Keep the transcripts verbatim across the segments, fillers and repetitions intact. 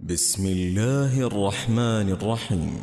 بسم الله الرحمن الرحيم.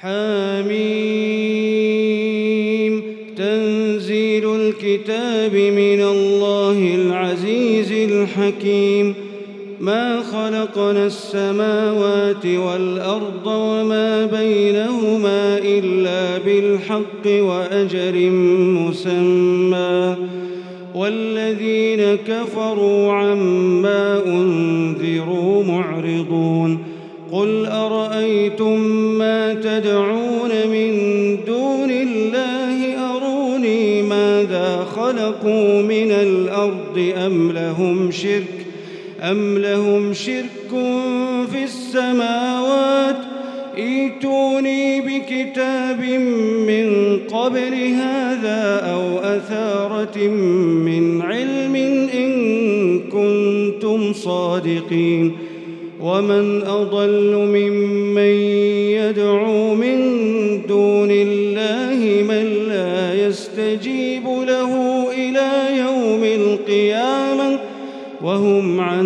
حميم. تنزيل الكتاب من الله العزيز الحكيم. ما خلقنا السماوات والأرض وما بينهما إلا بالحق وأجل مسمى، والذين كفروا عما أنذروا معرضون. قل أرأيتم ما تدعون من دون الله أروني ماذا خلقوا من الأرض أم لهم شرك أم لهم شرك في السماوات ائتوني بكتاب من قبل هذا أو أثارة من علم إن كنتم صادقين. ومن أضل ممن يدعو من دون الله من لا يستجيب له إلى يوم القيامة وهم عن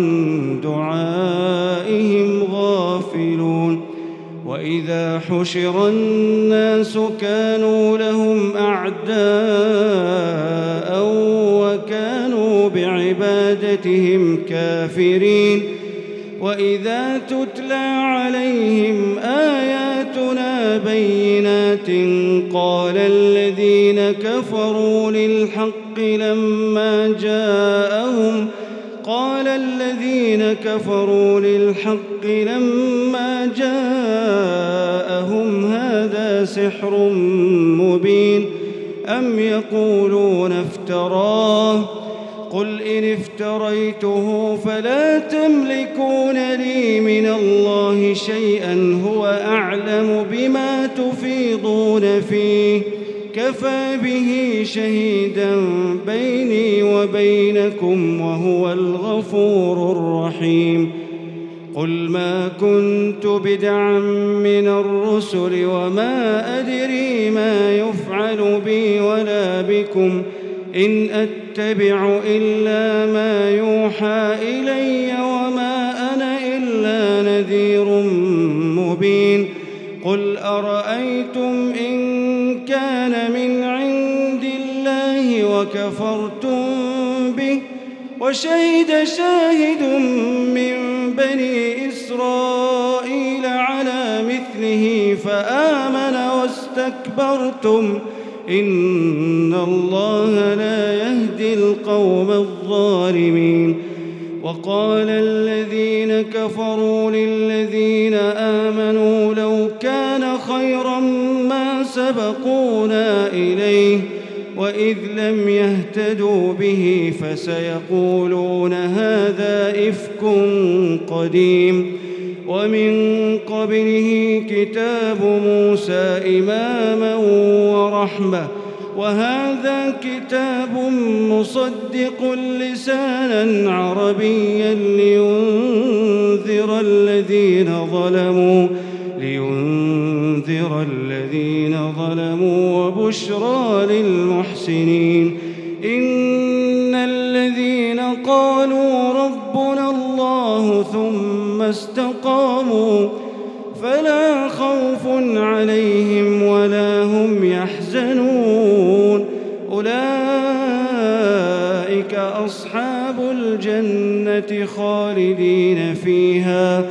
دعائهم غافلون. وإذا حشر الناس كانوا لهم أعداء وكانوا بعبادتهم كافرين. وإذا تتلى عليهم آياتنا بينات قال الذين كفروا للحق لما جاءهم قال الذين كفروا للحق لما جاءهم هذا سحر مبين أم يقولون افتراه قل إن افتريته فلا تملكون لي من الله شيئا هو أعلم بما تفيضون فيه كفى به شهيدا بيني وبينكم وهو الغفور الرحيم. قل ما كنت بدعا من الرسل وما أدري ما يفعل بي ولا بكم إن أتبع إلا ما يوحى إلي وما أنا إلا نذير مبين. قل أرأيتم إن كان من عند الله وكفرتم به وشهد شاهد من بني إسرائيل على مثله فآمن واستكبرتم إن الله لا يهدي القوم الظالمين. وقال الذين كفروا للذين آمنوا لو كان خيرا ما سبقونا إليه وإذ لم يهتدوا به فسيقولون هذا إفك قديم. ومن قبله كتاب موسى إماما ورحمة وهذا كتاب مصدق لسانا عربيا لينذر الذين ظلموا لينذر الذين ظلموا وبشرى للمحسنين. إن الذين قالوا ربنا الله ثم استقاموا فلا خوف عليهم ولا هم يحزنون أولئك أصحاب الجنة خالدين فيها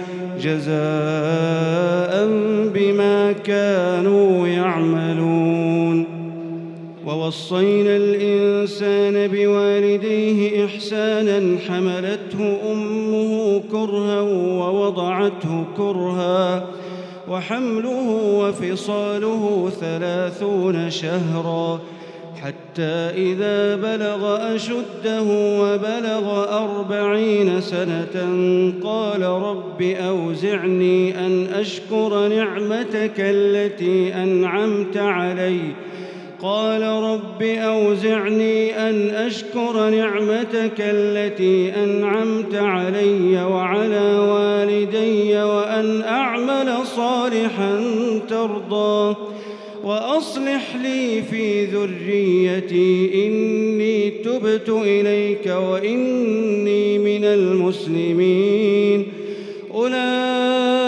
جزاء بما كانوا يعملون. ووصينا الإنسان بوالديه إحسانا حملته أمه كرها ووضعته كرها وحمله وفصاله ثلاثون شهرا حتى إذا بلغ أشده وبلغ أربعين سنة قال رب أوزعني أن أشكر نعمتك التي أنعمت علي قال رب أوزعني أن أشكر نعمتك التي أنعمت علي وعلى والدي وأن أعمل صالحا ترضاه وأصلح لي في ذريتي إني تبت إليك وإني من المسلمين. أولئك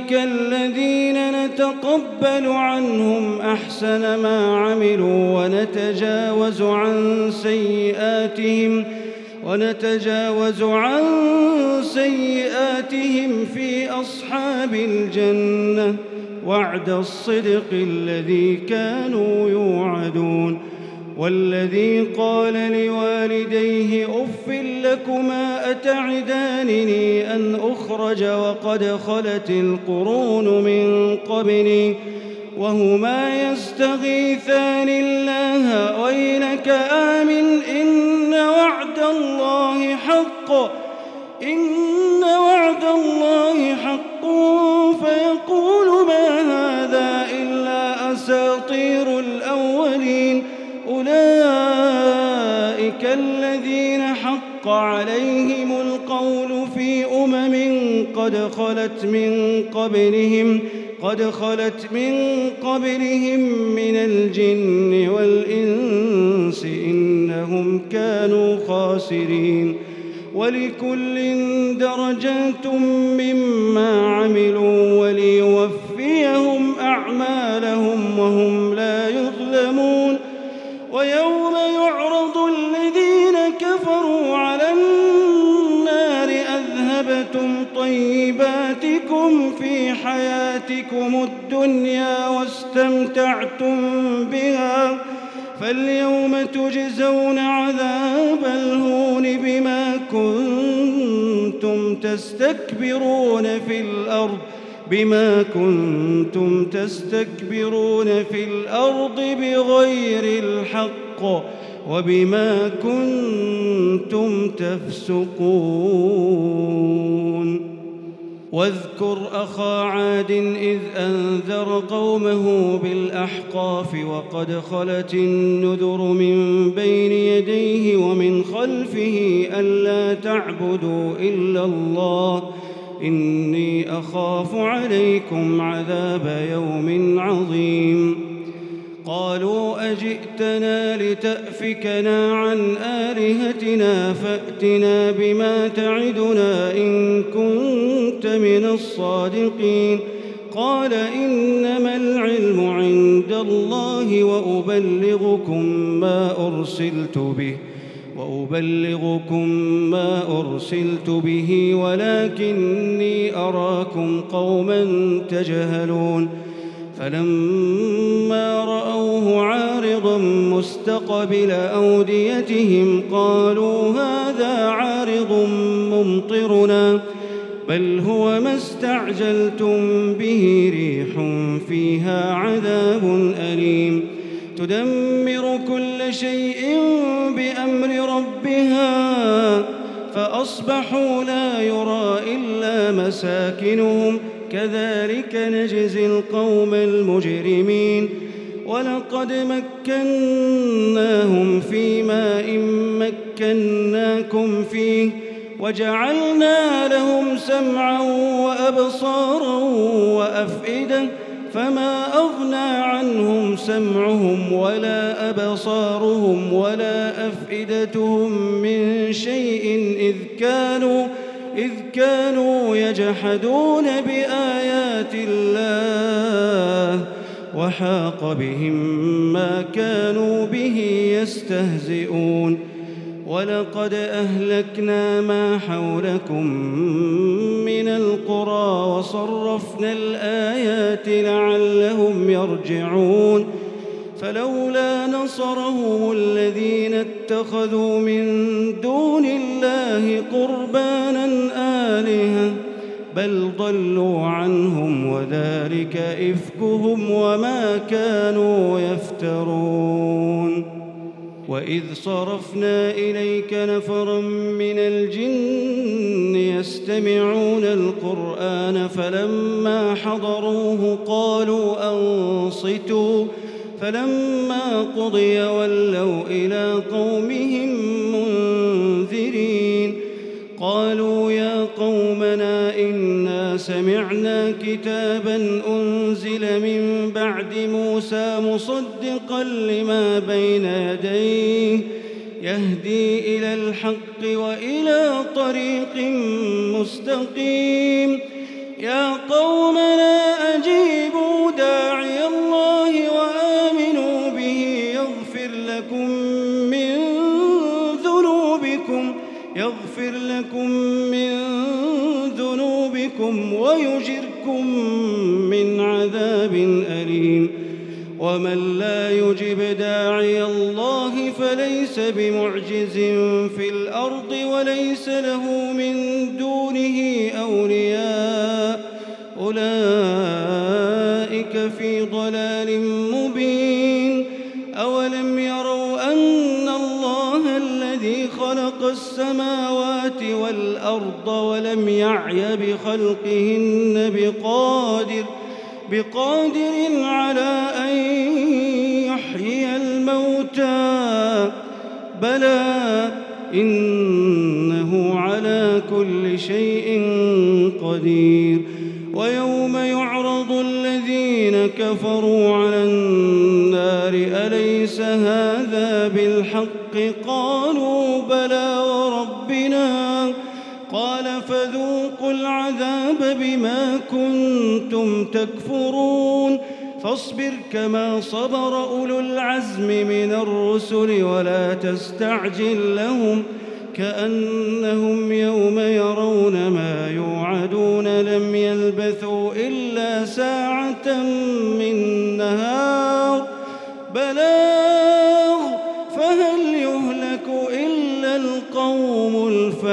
أولئك الذين نتقبل عنهم أحسن ما عملوا ونتجاوز عن سيئاتهم ونتجاوز عن سيئاتهم في أصحاب الجنة وعد الصدق الذي كانوا يوعدون. والذي قال لوالديه أف لكما أتعدانني أن أخرج وقد خلت القرون من قبلي وهما يستغيثان الله ويلك آمن إن وعد الله حق إن وعد الله حق فيقول ما هذا إلا أساطير الأولين أولئك الذين حق عليهم القول في أمم قد خلت من قبلهم قد خلت من قبلهم من الجن والإنس إنهم كانوا خاسرين. ولكل درجات مما عملوا وليوفيهم أعمالهم وهم لا يظلمون. ويوم يعرض الذين كفروا على النار أذهبتم طيباتكم في حياتكم الدنيا واستمتعتم بها فاليوم تجزون عذاب الهون بما كنتم تستكبرون في الأرض بما كنتم تستكبرون في الأرض بغير الحق وبما كنتم تفسقون. واذكر أخا عاد إذ أنذر قومه بالأحقاف وقد خلت النذر من بين يديه ومن خلفه ألا تعبدوا إلا الله إني أخاف عليكم عذاب يوم عظيم. قالوا أجئتنا لتأفكنا عن آلهتنا فأتنا بما تعدنا إن كنت من الصادقين. قال إنما العلم عند الله وأبلغكم ما أرسلت به وأبلغكم ما أرسلت به ولكني أراكم قوما تجهلون. فلما رأوه عارضا مستقبل أوديتهم قالوا هذا عارض ممطرنا بل هو ما استعجلتم به ريح فيها عذاب أليم تدمر كل شيء بأمر ربها فأصبحوا لا يرى إلا مساكنهم كذلك نجزي القوم المجرمين. ولقد مكناهم في ماء مكناكم فيه وجعلنا لهم سمعا وأبصارا وأفئدة فما أغنى عنهم سمعهم ولا أبصارهم ولا أفئدتهم من شيء إذ كانوا إذ كانوا يجحدون بآيات الله وحاق بهم ما كانوا به يستهزئون. ولقد أهلكنا ما حولكم من القرى وصرفنا الآيات لعلهم يرجعون. فلولا نصرهم الذين اتخذوا من دون الله قربانا آلهة بل ضلوا عنهم وذلك إفكهم وما كانوا يفترون. وإذ صرفنا إليك نفرا من الجن يستمعون القرآن فلما حضروه قالوا أنصتوا فلما قضي ولوا إلى قومهم منذرين. قالوا يا قومنا إنا سمعنا كتابا أنزل من بعد موسى مصدقا لما بين يديه يهدي إلى الحق وإلى طريق مستقيم. يا قومنا ويجركم من عذاب أليم ومن لا يجب داعي الله فليس بمعجز في الأرض وليس له من دونه أولياء أولئك في ضلال مبين أولم يروا أن الله الذي خلق السماوات والأرض ولم يعي بخلقهن بقادر بقادر على أن يحيي الموتى بلى إنه على كل شيء قدير ويوم يعرض الذين كفروا على النار أليس هذا بالحق قالوا بلى وربنا قال فذوقوا العذاب بما كنتم تكفرون فاصبر كما صبر أولو العزم من الرسل ولا تستعجل لهم كأنهم يوم يرون ما يوعدون لم يلبثوا إلا ساعة من نهار بلاغ فهل يهلك إلا القوم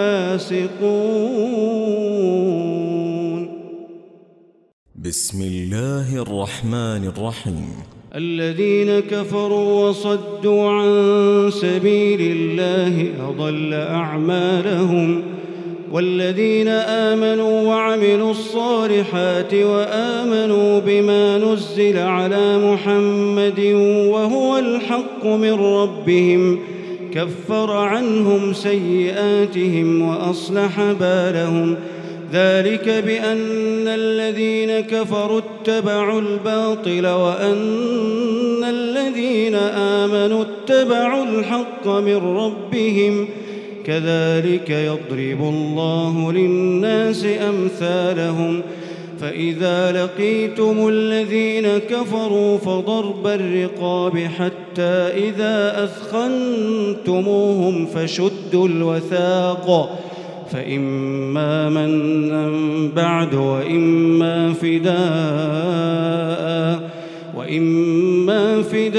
الفاسقون. بسم الله الرحمن الرحيم. الذين كفروا وصدوا عن سبيل الله أضل أعمالهم والذين آمنوا وعملوا الصالحات وآمنوا بما نزل على محمد وهو الحق من ربهم كفر عنهم سيئاتهم وأصلح بالهم ذلك بأن الذين كفروا اتبعوا الباطل وأن الذين آمنوا اتبعوا الحق من ربهم كذلك يضرب الله للناس أمثالهم فإذا لقيتم الذين كفروا فضرب الرقاب حتى إذا أثخنتموهم فشدوا الوثاق فإما منا بعد وإما فداء وإما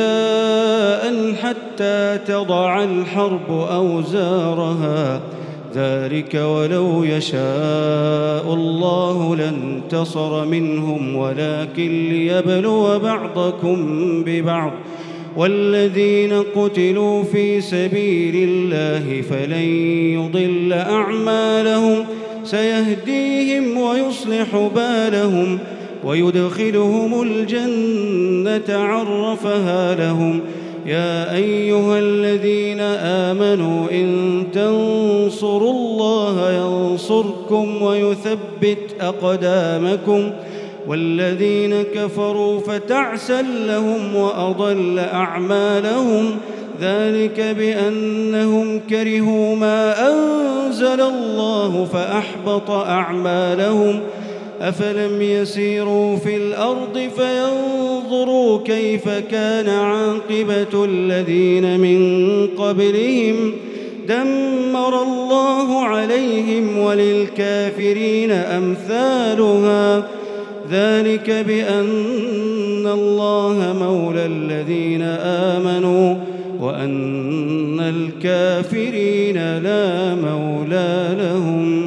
فداء حتى تضع الحرب أوزارها ذلك ولو يشاء الله لانتصر منهم ولكن ليبلو بعضكم ببعض والذين قتلوا في سبيل الله فلن يضل أعمالهم سيهديهم ويصلح بالهم ويدخلهم الجنة عرفها لهم يا أيها الذين آمنوا إن تنصروا الله ينصركم ويثبت أقدامكم والذين كفروا فتعسا لهم وأضل أعمالهم ذلك بأنهم كرهوا ما أنزل الله فأحبط أعمالهم أفلم يسيروا في الأرض فينظروا كيف كان عاقبة الذين من قبلهم دمر الله عليهم وللكافرين أمثالها ذلك بأن الله مولى الذين آمنوا وأن الكافرين لا مولى لهم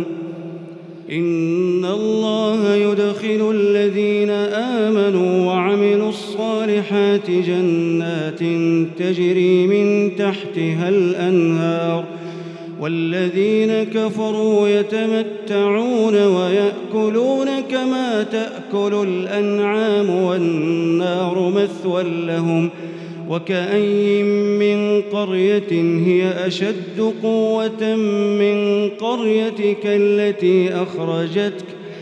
إن الله يدخل الذين آمنوا وعملوا الصالحات جنات تجري من تحتها الأنهار والذين كفروا يتمتعون ويأكلون كما تأكل الأنعام والنار مثوى لهم وكأي من قرية هي أشد قوة من قريتك التي أخرجتك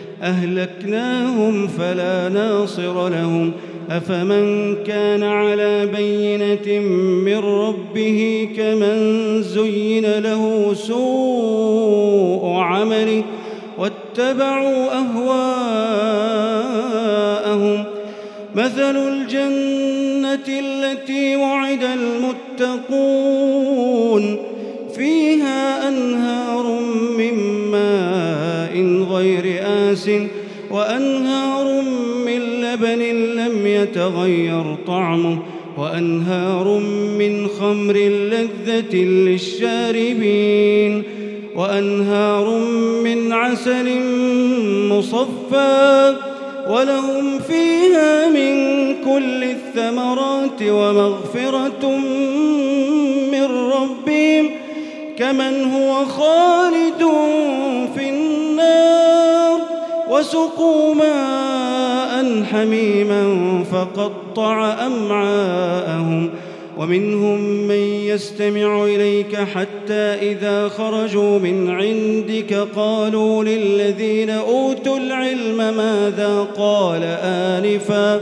أهلكناهم فلا ناصر لهم أفمن كان على بينة من ربه كمن زين له سوء عمله واتبعوا أهواءهم مثل الجنة التي وعد المتقون فيها أنهار من ماء غير آسٍ وأنهار من لبن لم يتغير طعمه وأنهار من خمر لذة للشاربين وأنهار من عسل مصفى ولهم فيها من كل الثمرات ومغفرة من ربهم كمن هو خالد في النار وسقوا ماء حميما فقطع أمعاءهم ومنهم من يستمع إليك حتى إذا خرجوا من عندك قالوا للذين أوتوا العلم ماذا قال آنفا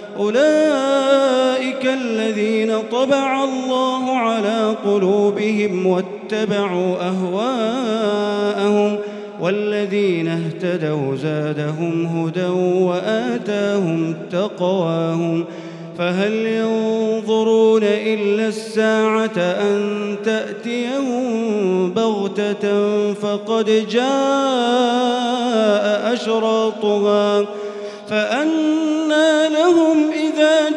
أولئك الذين طبع الله على قلوبهم واتبعوا أهواءهم والذين اهتدوا زادهم هدى وآتاهم تقواهم فهل ينظرون إلا الساعة أن تأتيهم بغتة فقد جاء أشراطها فأنى لهم إذا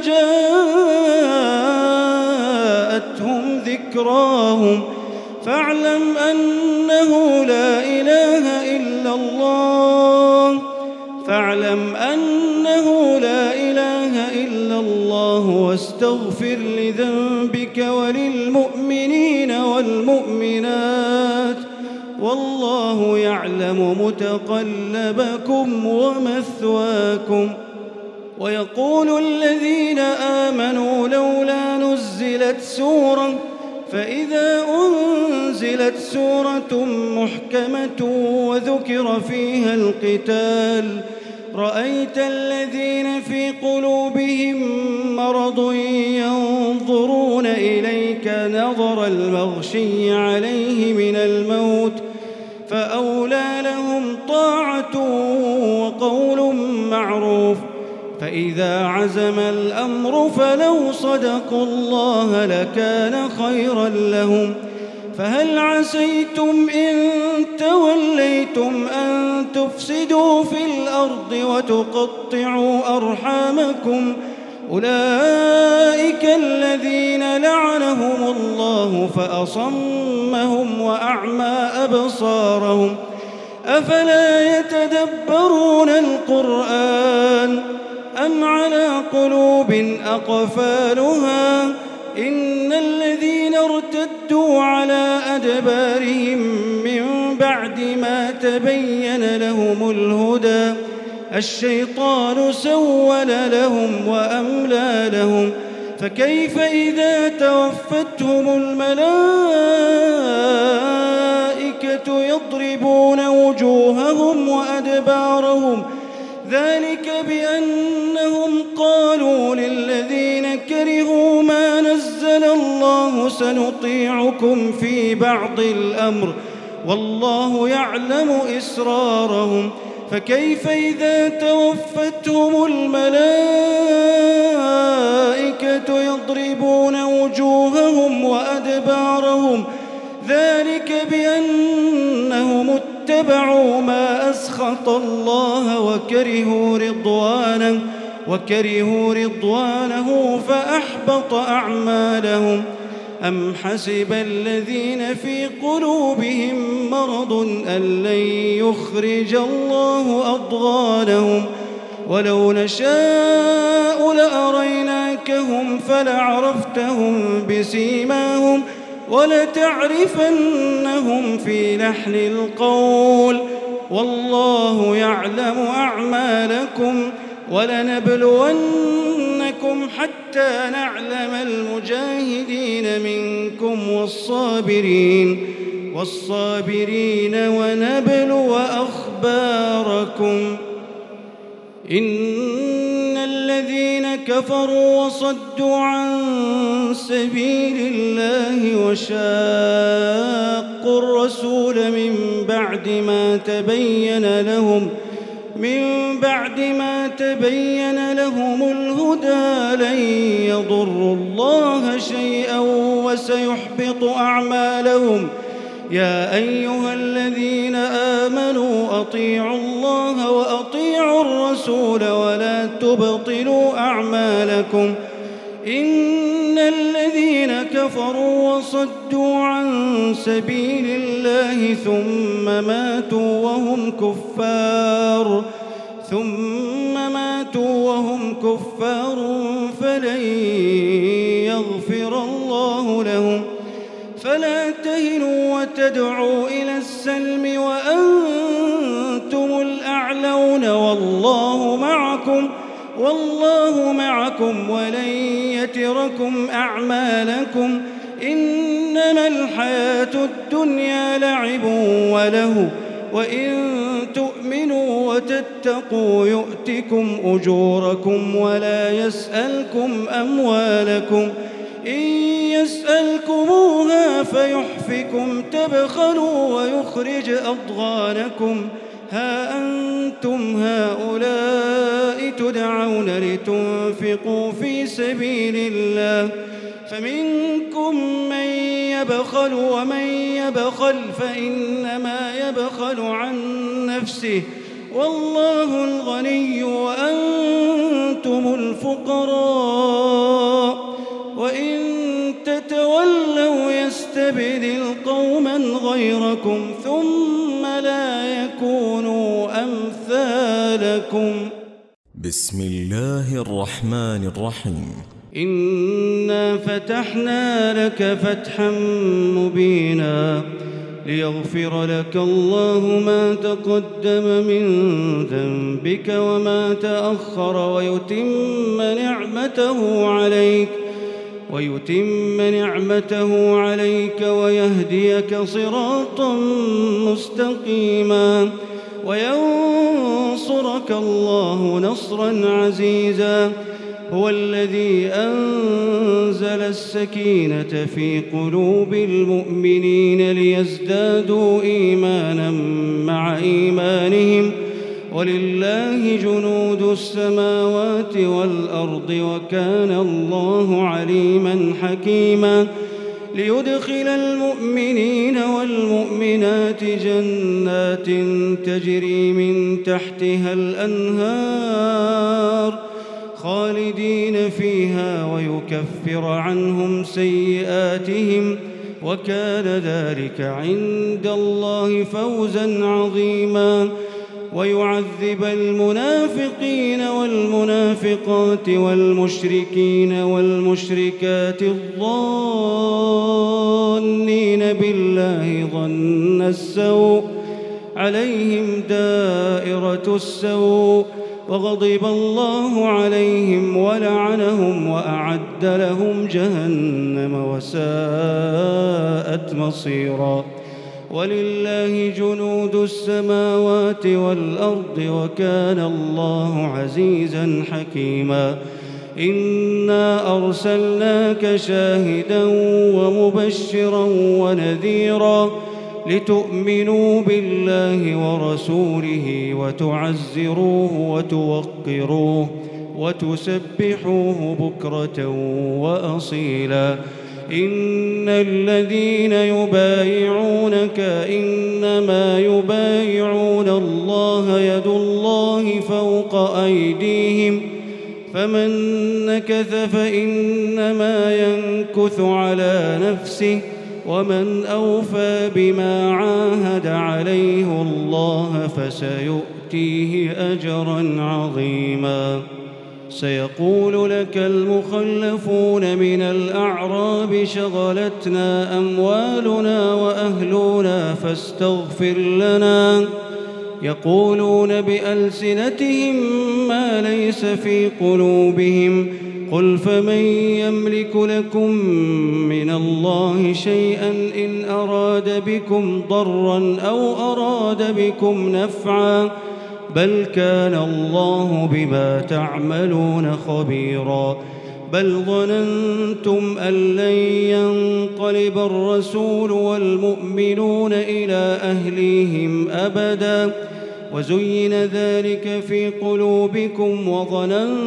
جاءتهم ذكراهم فاعلم أنه لا إله إلا الله فاعلم أنه لا إله إلا الله واستغفر لذنبك وللمؤمنين والمؤمنات والله يعلم متقلبكم ومثواكم ويقول الذين آمنوا لولا نزلت سورة فإذا أنزلت سورة محكمة وذكر فيها القتال رأيت الذين في قلوبهم مرض ينظرون إليك نظر المغشي عليه من الموت فأولى لهم طاعة وقول معروف فإذا عزم الأمر فلو صدقوا الله لكان خيرا لهم فهل عسيتم إن توليتم أن تفسدوا في الأرض وتقطعوا أرحامكم أولئك الذين لعنهم الله فأصمهم وأعمى أبصارهم أفلا يتدبرون القرآن أم على قلوب أقفالها إن الذين ارتدوا على أدبارهم من بعد ما تبين لهم الهدى الشيطان سول لهم وأملى لهم فكيف إذا توفتهم الملائكة يضربون وجوههم وأدبارهم ذلك بأنهم قالوا للذين كرهوا ما نزل الله سنطيعكم في بعض الأمر والله يعلم إسرارهم فكيف إذا توفتهم الملائكة يضربون وجوههم وأدبارهم ذلك بأنهم اتبعوا ما أسخط الله وكرهوا رضوانه وكرهوا رضوانه فأحبط أعمالهم أم حسب الذين في قلوبهم مرض أن لن يخرج الله أضغانهم ولو نشاء لأريناكهم فلعرفتهم بسيماهم ولتعرفنهم في لحن القول والله يعلم أعمالكم ولنبلونكم حتى نعلم المجاهدين منكم والصابرين والصابرين ونبلو أخباركم إن الذين كفروا وصدوا عن سبيل الله وشاقوا الرسول من بعد ما تبين لهم من بعد ما تبين لهم الهدى لن يضروا الله شيئا وسيحبط أعمالهم يا أيها الذين آمنوا أطيعوا الله وأطيعوا الرسول ولا تبطلوا أعمالكم إن الذين كفروا وصدوا عن سبيل الله ثم ماتوا وهم كفار ثم ماتوا وهم كفار فلن يغفر الله لهم فلا تهنوا وتدعوا إلى السلم وأنتم الأعلون والله معكم والله معكم ولن يتركم أعمالكم إنما الحياة الدنيا لعب ولهو وإن تؤمنوا وتتقوا يؤتكم أجوركم ولا يسألكم أموالكم إن يسألكموها فيحفكم تبخلوا ويخرج أضغانكم ها أنتم هؤلاء تدعون لتنفقوا في سبيل الله فمنكم من يبخل ومن يبخل فإنما يبخل عن نفسه والله الغني وأنتم الفقراء وإن تتولوا يستبدل قوما غيركم ثم لا يكونوا أمثالكم. بسم الله الرحمن الرحيم. إنا فتحنا لك فتحا مبينا ليغفر لك الله ما تقدم من ذنبك وما تأخر ويتم نعمته عليك ويتم نعمته عليك ويهديك صراطا مستقيما وينصرك الله نصرا عزيزا هو الذي أنزل السكينة في قلوب المؤمنين ليزدادوا إيمانا مع إيمانهم ولله جنود السماوات والأرض وكان الله عليما حكيما ليدخل المؤمنين والمؤمنات جنات تجري من تحتها الأنهار خالدين فيها ويكفر عنهم سيئاتهم وكان ذلك عند الله فوزا عظيما ويعذب المنافقين والمنافقات والمشركين والمشركات الظانين بالله ظن السوء عليهم دائرة السوء وغضب الله عليهم ولعنهم وأعد لهم جهنم وساءت مصيرا ولله جنود السماوات والأرض وكان الله عزيزا حكيما إنا أرسلناك شاهدا ومبشرا ونذيرا لتؤمنوا بالله ورسوله وتعزروه وتوقروه وتسبحوه بكرة وأصيلا إن الذين يبايعونك إنما يبايعون الله يد الله فوق أيديهم فمن نكث فإنما ينكث على نفسه ومن أوفى بما عاهد عليه الله فسيؤتيه أجرا عظيما سيقول لك المخلفون من الأعراب شغلتنا أموالنا وأهلنا فاستغفر لنا يقولون بألسنتهم ما ليس في قلوبهم قل فمن يملك لكم من الله شيئا إن أراد بكم ضرا أو أراد بكم نفعا بل كان الله بما تعملون خبيرا بل ظننتم أن لن ينقلب الرسول والمؤمنون إلى أهليهم أبدا وزين ذلك في قلوبكم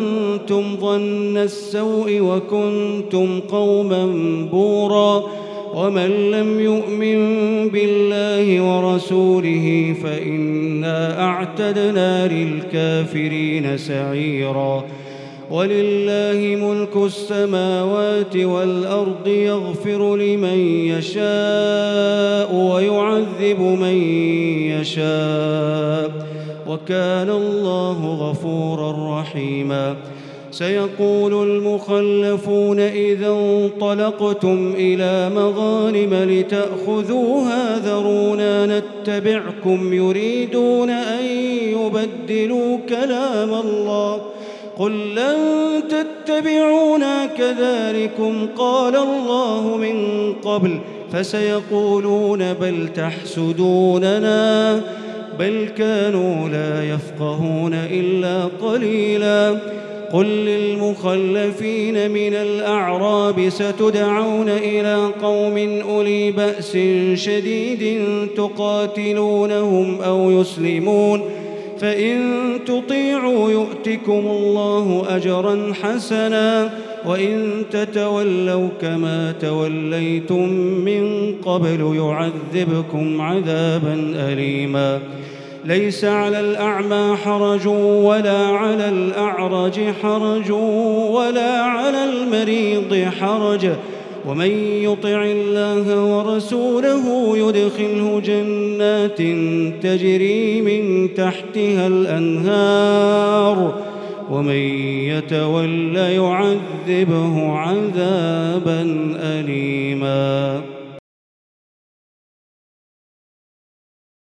وظننتم ظن السوء وكنتم قوما بورا ومن لم يؤمن بالله ورسوله فإنا أعتدنا للكافرين سعيرا ولله ملك السماوات والأرض يغفر لمن يشاء ويعذب من يشاء وكان الله غفورا رحيما سيقول المخلفون إذا انطلقتم إلى مغانم لتأخذوها ذرونا نتبعكم يريدون أن يبدلوا كلام الله قل لن تتبعونا كذلكم قال الله من قبل فسيقولون بل تحسدوننا بل كانوا لا يفقهون إلا قليلا قل للمخلفين من الأعراب ستدعون إلى قوم أولي بأس شديد تقاتلونهم أو يسلمون فإن تطيعوا يؤتكم الله أجرا حسنا وإن تتولوا كما توليتم من قبل يعذبكم عذابا أليما ليس على الأعمى حرج ولا على الأعرج حرج ولا على المريض حرج ومن يطع الله ورسوله يدخله جنات تجري من تحتها الأنهار ومن يتول يعذبه عذابا أليما.